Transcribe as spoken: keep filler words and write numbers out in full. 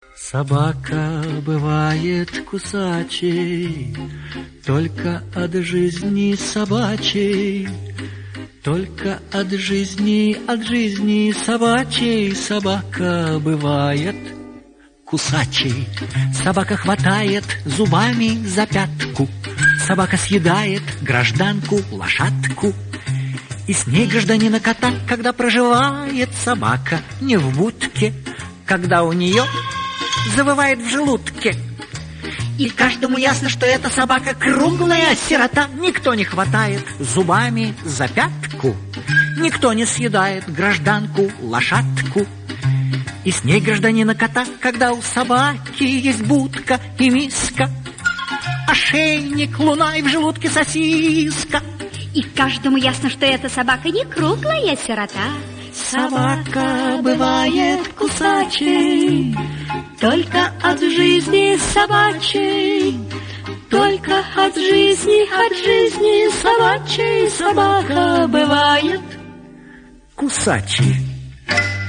Собака бывает кусачей, только от жизни собачей, только от жизни, от жизни собачей собака бывает кусачей. Собака хватает зубами за пятку, собака съедает гражданку лошадку. И с ней гражданина кота, когда проживает собака не в будке, когда у нее завывает в желудке. И каждому ясно, что эта собака круглая сирота. Никто не хватает зубами за пятку, никто не съедает гражданку лошадку. И с ней гражданина кота, когда у собаки есть будка и миска, ошейник, луна и в желудке сосиска. И каждому ясно, что эта собака не круглая сирота. Собака бывает кусачей, только от жизни собачей, только от жизни, от жизни собачей собака бывает кусачей.